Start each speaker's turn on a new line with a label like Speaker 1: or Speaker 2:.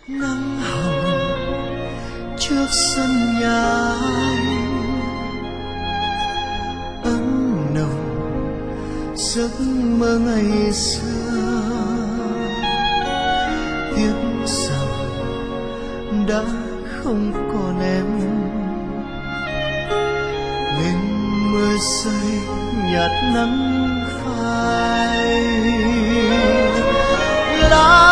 Speaker 1: nắng hồng trước sân nhà anh, ấm nồng giấc mơ ngày xưa. Tiếc rằng đã không còn em, bên mưa rơi nhạt nắng phai.